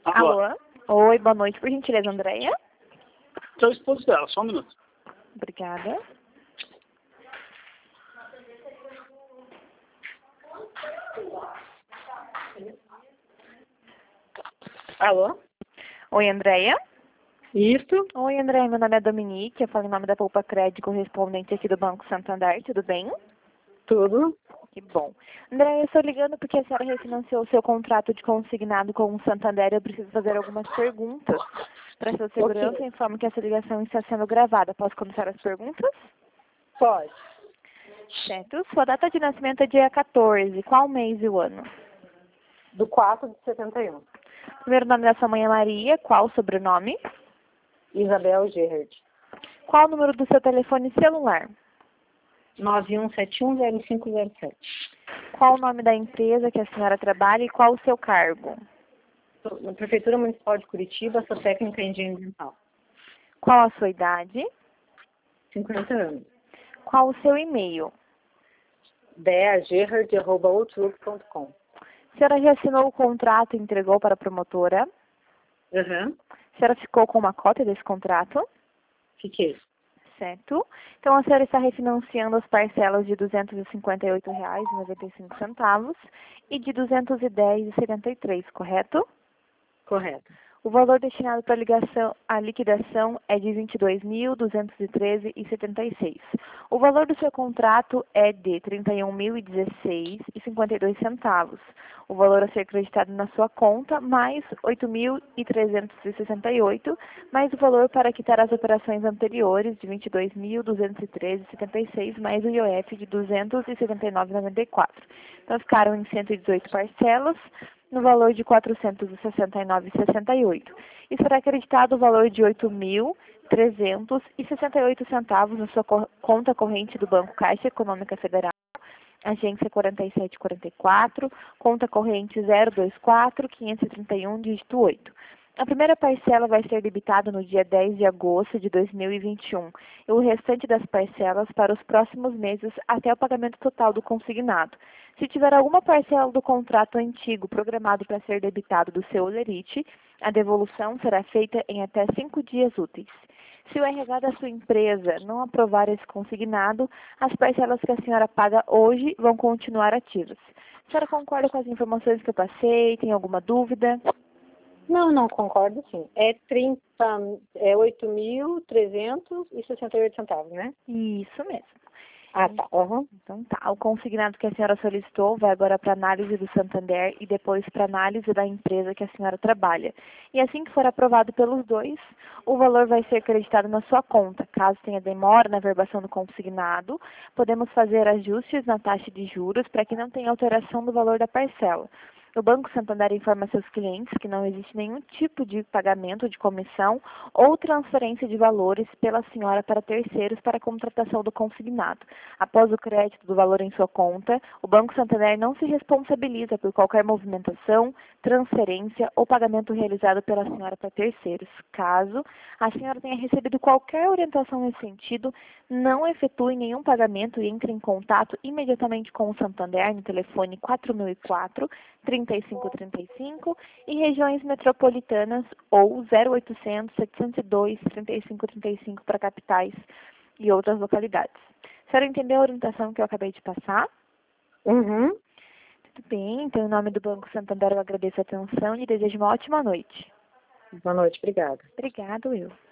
Alô? Alô? Oi, boa noite, por gentileza, Andréia? Sou o esposo dela, só um minuto. Obrigada. Alô? Oi, Andréia? Isso? Oi, Andréia, meu nome é Dominique, eu falo em nome da Poupa Crédito, correspondente aqui do Banco Santander, tudo bem? Tudo? Que bom. Andréia, eu estou ligando porque a senhora refinanciou o seu contrato de consignado com o Santander, eu preciso fazer algumas perguntas. Para sua segurança, Ok. informo que essa ligação está sendo gravada. Posso começar as perguntas? Pode. Certo. Sua data de nascimento é dia 14. Qual mês e o ano? Do 4 de 71. Primeiro nome da sua mãe é Maria. Qual o sobrenome? Isabel Gerhard. Qual o número do seu telefone celular? 91710507. Qual o nome da empresa que a senhora trabalha e qual o seu cargo? Na Prefeitura Municipal de Curitiba, sou técnica em engenharia ambiental. Qual a sua idade? 50 anos. Qual o seu e-mail? deagerhard@outlook.com. A senhora já assinou o contrato e entregou para a promotora? Uhum. A senhora ficou com uma cópia desse contrato? Fiquei. Certo. Então, a senhora está refinanciando as parcelas de R$ 258,95 e de R$ 210,73, correto? Correto. O valor destinado para a liquidação é de R$ 22.213,76. O valor do seu contrato é de R$ 31.016,52. O valor a ser acreditado na sua conta, mais R$ 8.368, mais o valor para quitar as operações anteriores de R$ 22.213,76, mais o IOF de R$ 279,94. Então, ficaram em 118 parcelas, no valor de R$ 469,68. E será acreditado o valor de R$ 8.368 na sua conta corrente do Banco Caixa Econômica Federal, agência 4744, conta corrente 024-531, dígito 8. A primeira parcela vai ser debitada no dia 10 de agosto de 2021 e o restante das parcelas para os próximos meses até o pagamento total do consignado. Se tiver alguma parcela do contrato antigo programado para ser debitado do seu holerite, a devolução será feita em até 5 dias úteis. Se o RH da sua empresa não aprovar esse consignado, as parcelas que a senhora paga hoje vão continuar ativas. A senhora concorda com as informações que eu passei? Tem alguma dúvida? Não, concordo sim. É 8.368 centavos, né? Isso mesmo. Ah, tá. Uhum. Então tá, o consignado que a senhora solicitou vai agora para análise do Santander e depois para análise da empresa que a senhora trabalha. E assim que for aprovado pelos dois, o valor vai ser acreditado na sua conta. Caso tenha demora na verbação do consignado, podemos fazer ajustes na taxa de juros para que não tenha alteração do valor da parcela. O Banco Santander informa seus clientes que não existe nenhum tipo de pagamento de comissão ou transferência de valores pela senhora para terceiros para a contratação do consignado. Após o crédito do valor em sua conta, o Banco Santander não se responsabiliza por qualquer movimentação, transferência ou pagamento realizado pela senhora para terceiros. Caso a senhora tenha recebido qualquer orientação nesse sentido, não efetue nenhum pagamento e entre em contato imediatamente com o Santander no telefone 4004 3535 e regiões metropolitanas ou 0800 702 3535 para capitais e outras localidades. A senhora entendeu a orientação que eu acabei de passar? Uhum. Tudo bem, então em nome do Banco Santander eu agradeço a atenção e desejo uma ótima noite. Boa noite, obrigada. Obrigado, eu.